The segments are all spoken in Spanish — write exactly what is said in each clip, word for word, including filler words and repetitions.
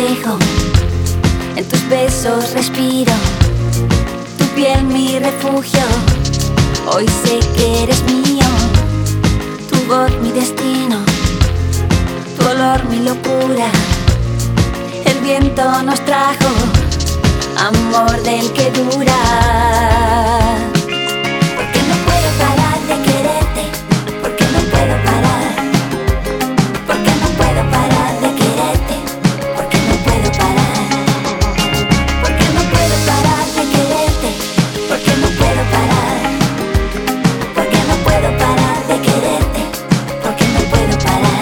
reflejo, en tus besos respiro, tu piel mi refugio. Hoy sé que eres mío, tu voz mi destino, tu olor mi locura. El viento nos trajo amor del que dura. Porque no puedo parar de quererte, porque no puedo parar. Porque no puedo parar de quererte, porque no puedo parar. Porque no puedo parar de quererte, porque no puedo parar. Porque no puedo parar de quererte, porque no puedo parar.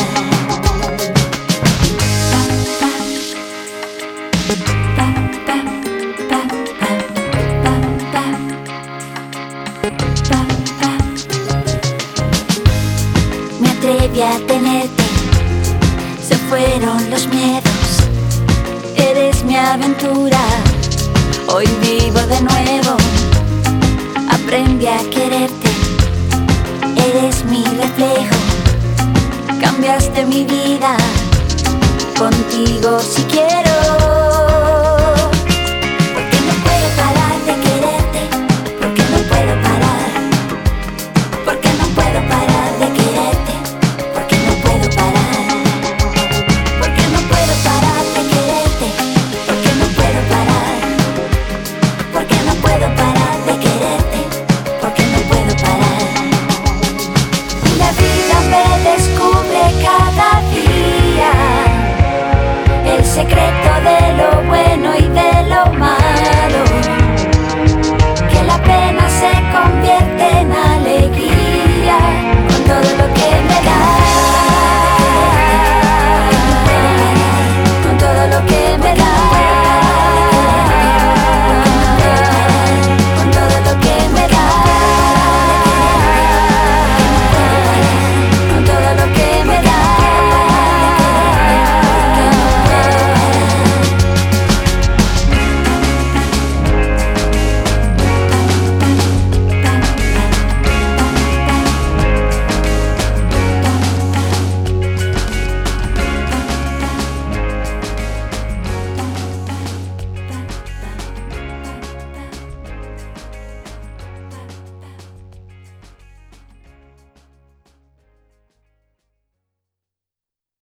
Me atreví a tenerte, se fueron los miedos. Eres mi aventura, hoy vivo de nuevo. Aprendí a quererte, eres mi reflejo. Cambiaste mi vida, contigo si quiero. Porque no puedo parar de quererte, porque no puedo parar. Porque no puedo parar de quererte, porque no puedo parar. Porque no puedo parar de quererte, porque no puedo parar. Porque no puedo parar de quererte, porque no puedo parar. La vida me descubre cada día el secreto de lo bueno